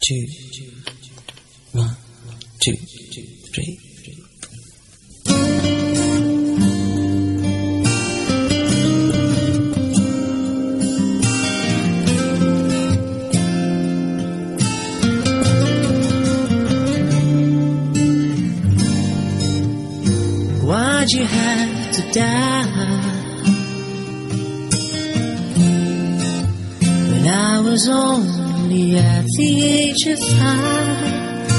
two, 1, 2, 3. Why'd you have to die? When I was only at the age of 5,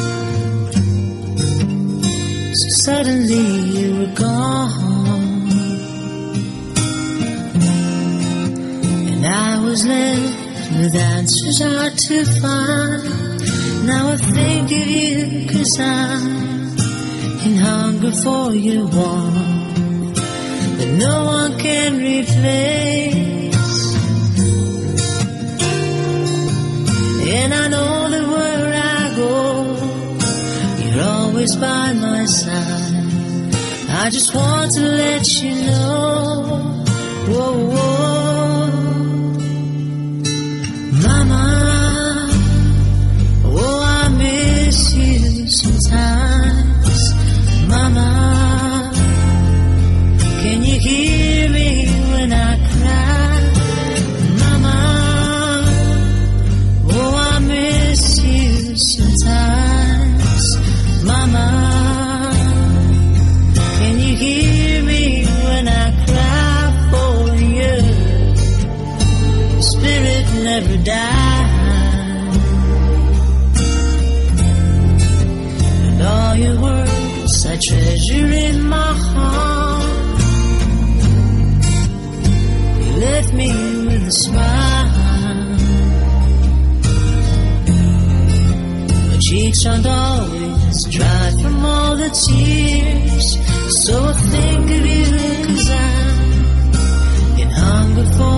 so suddenly you were gone, and I was left with answers hard to find. Now I think of you 'cause I'm in hunger for your warmth that no one can replace. And I know that where I go, you're always by my side. I just want to let you know, whoa, whoa, Mama, oh, I miss you sometimes. Mama, can you hear me when I cry? Mama, oh, I miss you sometimes. Mama, can you hear me when I cry for you? Spirit never dies, and all your words I treasure in my heart. You left me with a smile. My cheeks aren't always dry from all the tears, so I think of you 'cause I'm in hunger for